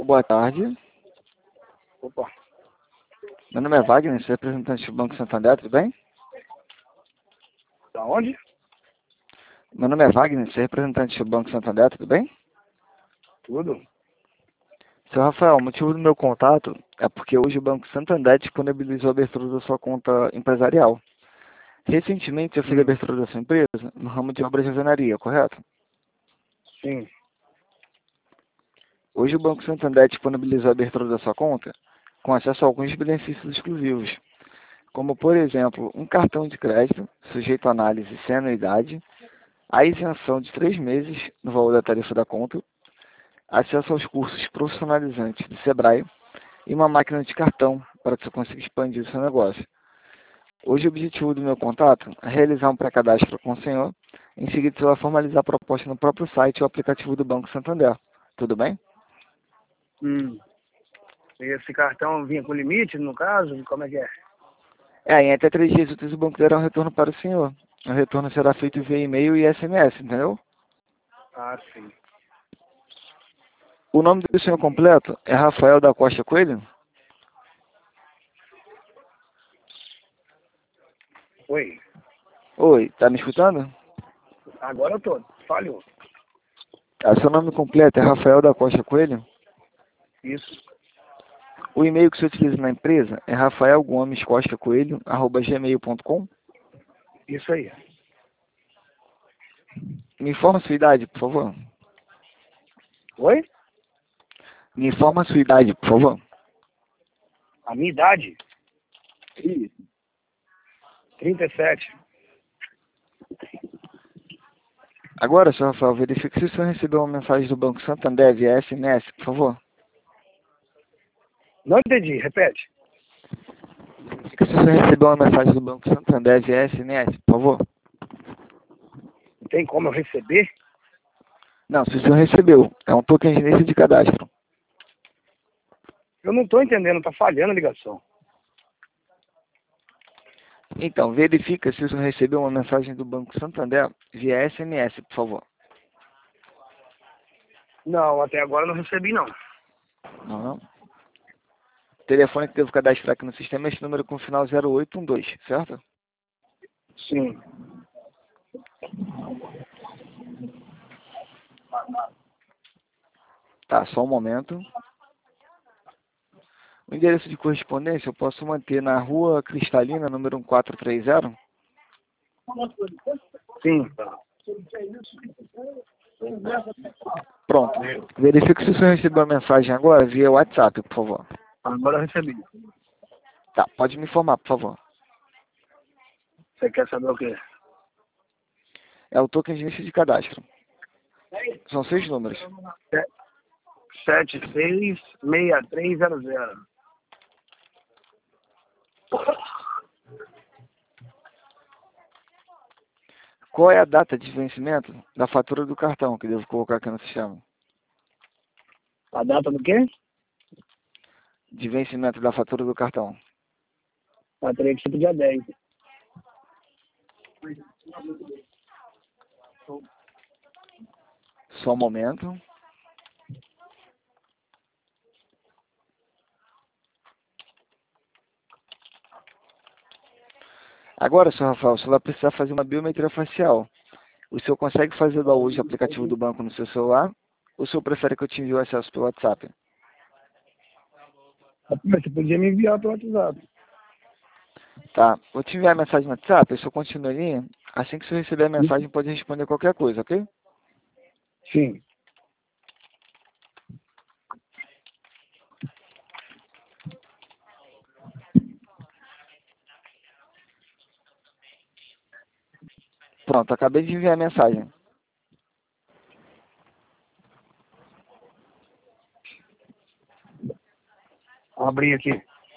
Boa tarde. Opa, Meu nome é Wagner, sou representante do Banco Santander, tudo bem? da onde? Meu nome é Wagner, sou representante do Banco Santander, tudo bem? Tudo. Seu Rafael, o motivo do meu contato é porque hoje o Banco Santander disponibilizou a abertura da sua conta empresarial. Recentemente eu fiz a abertura da sua empresa no ramo de obras de alvenaria, correto? Sim. Hoje o Banco Santander disponibilizou a abertura da sua conta com acesso a alguns benefícios exclusivos, como por exemplo, um cartão de crédito sujeito a análise sem anuidade, a isenção de 3 meses no valor da tarifa da conta, acesso aos cursos profissionalizantes do Sebrae e uma máquina de cartão para que você consiga expandir o seu negócio. Hoje o objetivo do meu contato é realizar um pré-cadastro com o senhor, em seguida você vai formalizar a proposta no próprio site ou aplicativo do Banco Santander. Tudo bem? Esse cartão vinha com limite, no caso? Como é que é? Em até 3 dias úteis o banco dará um retorno para o senhor. O retorno será feito via e-mail e SMS, entendeu? Ah, sim. O nome do senhor completo é Rafael da Costa Coelho? Oi. Oi, tá me escutando? Agora eu tô. Falhou. Seu nome completo é Rafael da Costa Coelho? Isso. O e-mail que você utiliza na empresa é rafaelgomescostacoelho@gmail.com? Isso aí. Me informa a sua idade, por favor. Oi? Me informa a sua idade, por favor. A minha idade? Isso. 37. Agora, senhor Rafael, verifique se o senhor recebeu uma mensagem do Banco Santander via SMS, por favor. Não entendi. Repete. Verifique se o senhor recebeu uma mensagem do Banco Santander via SMS, por favor. Tem como eu receber? Não, se o senhor recebeu, é um token de início de cadastro. Eu não tô entendendo. Tá falhando a ligação. Então, verifica se o senhor recebeu uma mensagem do Banco Santander via SMS, por favor. Não, até agora eu não recebi, não. Não, não. O telefone que devo cadastrar aqui no sistema é esse número com final 0812, certo? Sim. Tá, só um momento. O endereço de correspondência eu posso manter na Rua Cristalina, número 1430? Sim. Pronto. Verifique se o senhor recebeu a mensagem agora via WhatsApp, por favor. Agora eu recebi. Tá, pode me informar, por favor. Você quer saber o quê? É o token de início de cadastro. São 6 números. 766300. Qual é a data de vencimento da fatura do cartão que devo colocar aqui no sistema? A data do quê? De vencimento da fatura do cartão. Teria que ser pro dia 10. Só um momento. Agora, senhor Rafael, você vai precisar fazer uma biometria facial. O senhor consegue fazer hoje o aplicativo do banco no seu celular? Ou o senhor prefere que eu te envie o acesso pelo WhatsApp? Mas você podia me enviar pelo WhatsApp. Tá, vou te enviar a mensagem no WhatsApp, o senhor continua ali. Assim que o senhor receber a mensagem, pode responder qualquer coisa, ok? Sim. Pronto, acabei de enviar a mensagem. Abri aqui.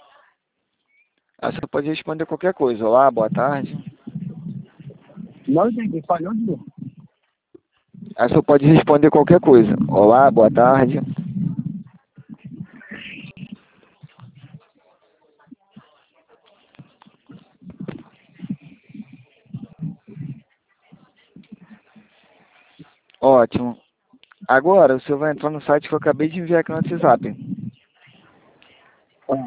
Aí você pode responder qualquer coisa. Olá, boa tarde. Não entendi. Falhou de novo. Aí você pode responder qualquer coisa. Olá, boa tarde. Ótimo. Agora, o senhor vai entrar no site que eu acabei de enviar aqui no WhatsApp. Ah,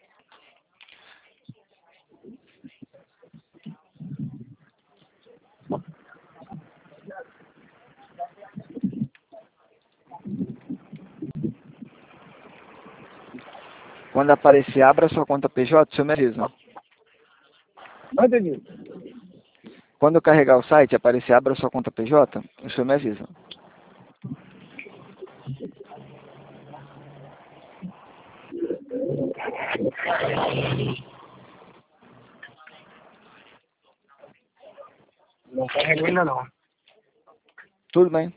Quando aparecer, abra sua conta PJ, o senhor me avisa. não entendi. Quando eu carregar o site, aparecer, abra sua conta PJ, o senhor me avisa. Não carregou ainda não. Tudo bem?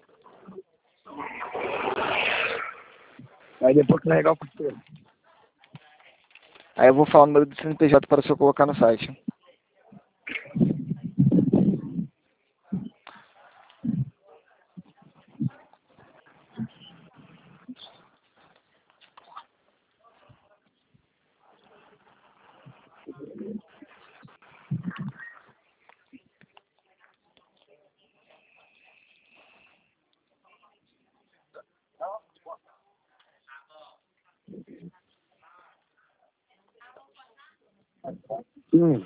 Aí depois que carregar o costura. Aí eu vou falar o número do CNPJ para o senhor colocar no site. Hum.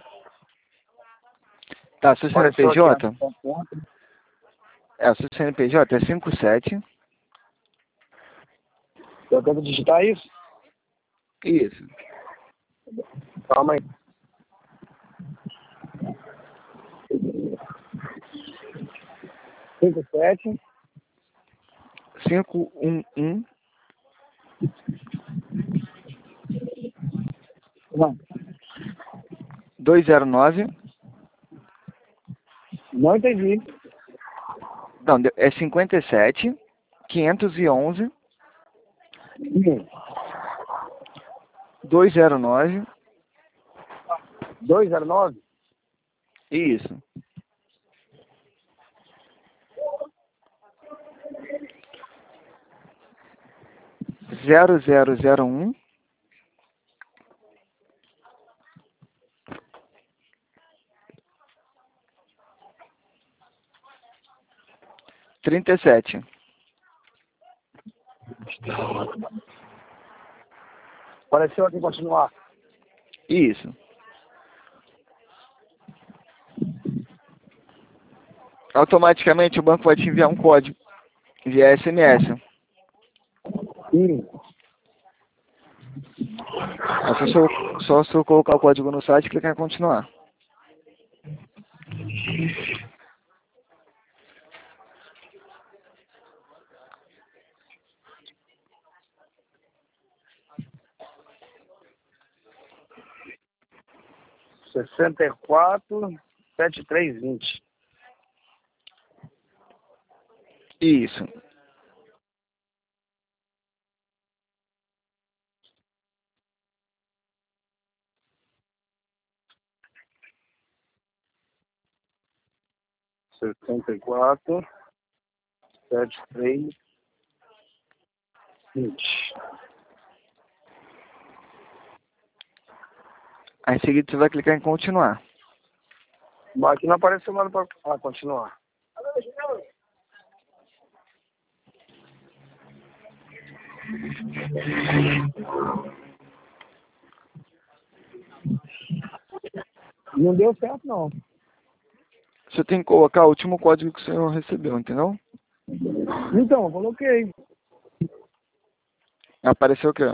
Tá, seu Apareceu aqui CNPJ, a conta. o seu CNPJ é 57. Eu tento digitar isso? Isso. Calma aí. 57. 511 Não, 209. não entendi. Não, é 57 511 Hum. 209. 209? Isso. Zero zero zero um 37. Apareceu aqui continuar. Isso. Automaticamente o banco vai te enviar um código via SMS. Hum. É só se eu colocar o código no site e clicar em continuar. Sessenta e quatro 7320. Isso. Sessenta e quatro 7320. Aí em seguida você vai clicar em continuar. Mas aqui não apareceu nada para continuar. Não deu certo, não. Você tem que colocar o último código que o senhor recebeu, entendeu? Então, eu coloquei. Apareceu o quê?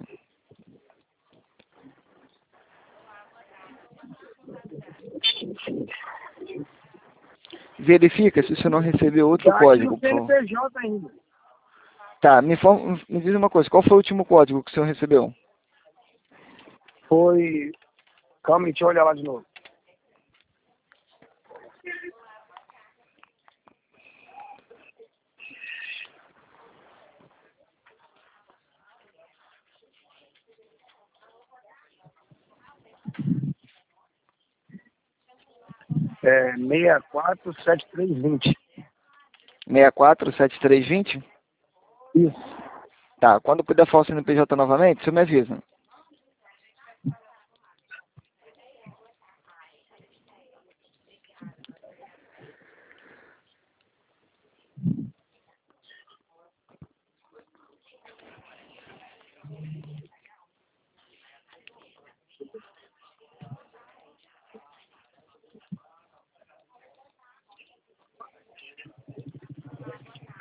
Verifica se você não recebeu outro Tá aqui no código, por favor. CNPJ ainda. Tá, me diz uma coisa, qual foi o último código que o senhor recebeu? Foi. Calma, deixa eu olhar lá de novo. É 647320. 647320? Isso. Tá, quando puder falar o CNPJ novamente, você me avisa.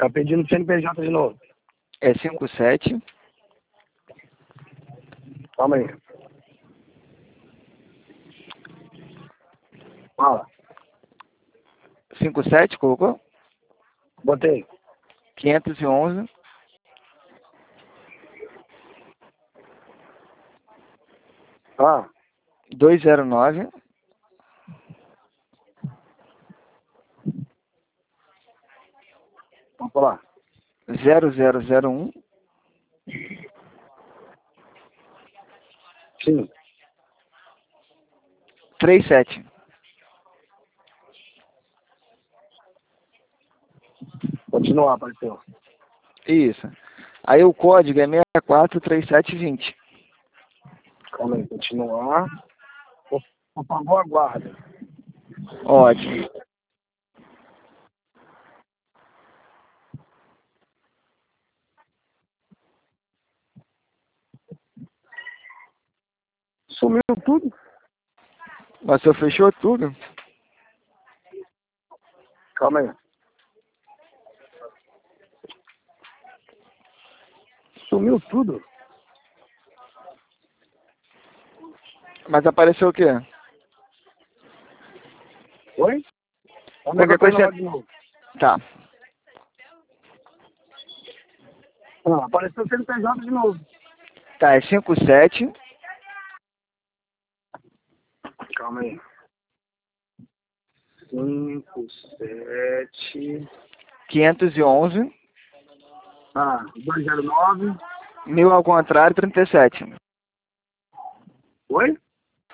Tá pedindo CNPJ de novo. É 57 Calma aí. Fala. 57, colocou? Botei. 511 Ah, 209 vamos falar. 0001 Sim. 37. Continuar, apareceu. Isso. Aí o código é 643720. Calma aí, continuar. Por favor, aguarda. Ótimo. Sumiu tudo? Mas o senhor fechou tudo? Calma aí. Sumiu tudo? Mas apareceu o quê? Oi? Calma aí que Qualquer eu tô coisa indo lá você... de novo. Tá. Ah, apareceu o CNPJ de novo. Tá, é 57 Calma aí. 5, 7. 511 Ah, 209. 1000 ao contrário 37. Oi?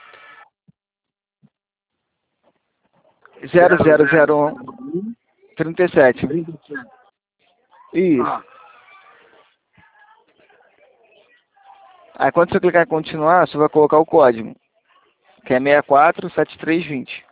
0001 37. 37. Isso. Ah, Aí quando você clicar em continuar, você vai colocar o código, que é 647320.